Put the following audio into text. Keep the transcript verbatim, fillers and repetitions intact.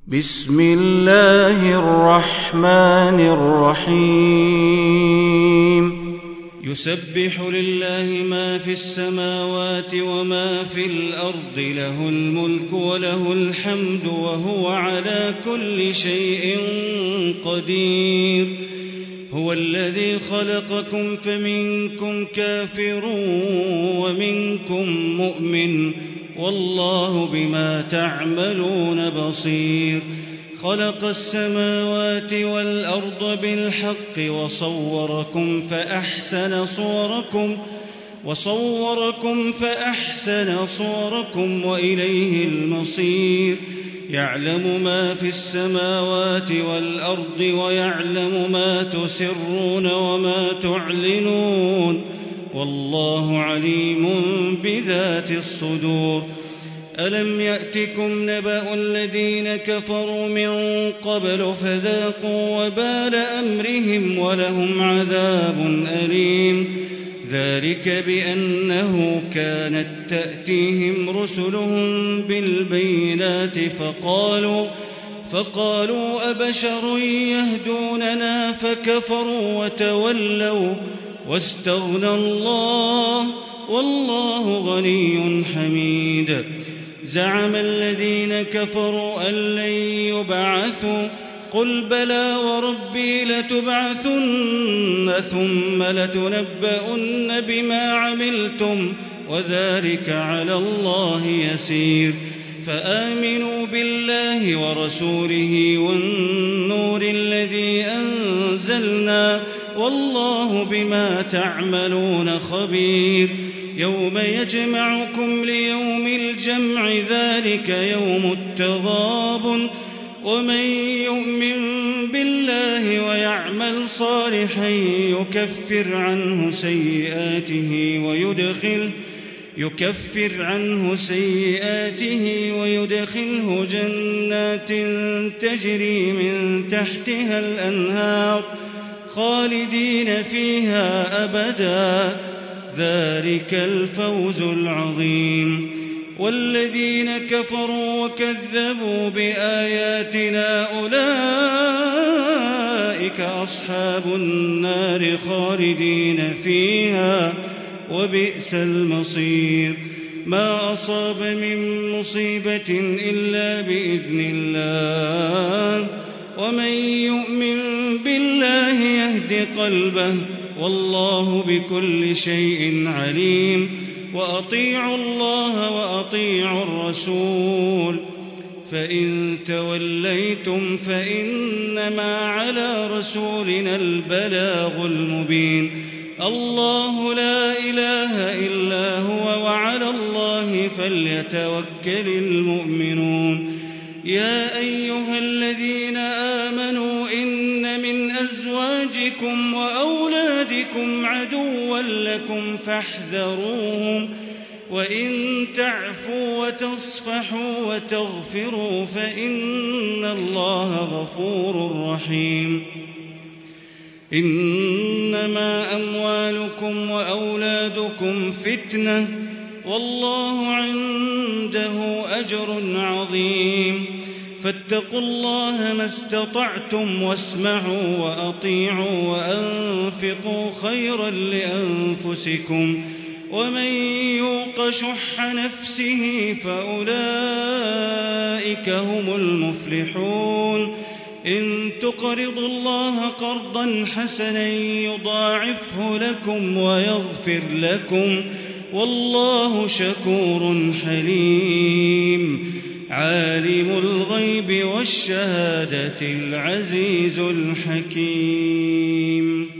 بسم الله الرحمن الرحيم يسبح لله ما في السماوات وما في الأرض، له الملك وله الحمد وهو على كل شيء قدير. هو الذي خلقكم فمنكم كافر ومنكم مؤمن، والله بما تعملون بصير. خلق السماوات والأرض بالحق وصوركم فأحسن صوركم وصوركم فأحسن صوركم وإليه المصير. يعلم ما في السماوات والأرض ويعلم ما تسرون وما تعلنون، والله عليم بذات الصدور. ألم يأتكم نبأ الذين كفروا من قبل فذاقوا وبال أمرهم ولهم عذاب أليم. ذلك بأنه كانت تأتيهم رسلهم بالبينات فقالوا فقالوا أبشر يهدوننا فكفروا وتولوا واستغنى الله، والله غني حميد. زعم الذين كفروا أن لن يبعثوا، قل بلى وربي لتبعثن ثم لتنبؤن بما عملتم وذلك على الله يسير. فآمنوا بالله ورسوله والنور الذي أنزلنا، والله بما تعملون خبير. يوم يجمعكم ليوم الجمع، ذلك يوم التغابن. ومن يؤمن بالله ويعمل صالحا يكفر عنه سيئاته ويدخله يكفر عنه سيئاته ويدخله جنات تجري من تحتها الأنهار خالدين فيها أبدا، ذلك الفوز العظيم. والذين كفروا وكذبوا بآياتنا أولئك أصحاب النار خالدين فيها وبئس المصير. ما أصاب من مصيبة إلا بإذن الله، ومن يؤمن بالله يهد قلبه، والله بكل شيء عليم. وأطيعوا الله وأطيعوا الرسول، فإن توليتم فإنما على رسولنا البلاغ المبين. الله لا إله إلا هو، وعلى الله فليتوكل المؤمنون. يا أيها الذين آمنوا إن من أزواجكم وأولادكم عدوا لكم فاحذروهم، وإن تعفوا وتصفحوا وتغفروا فإن الله غفور رحيم. إنما أموالكم وأولادكم فتنة، والله عنده أجر عظيم. فاتقوا الله ما استطعتم، واسمعوا وأطيعوا وأنفقوا خيرا لأنفسكم، ومن يوق شح نفسه فأولئك هم المفلحون. إن تقرضوا الله قرضا حسنا يضاعفه لكم ويغفر لكم، والله شكور حليم. عالم الغيب والشهادة العزيز الحكيم.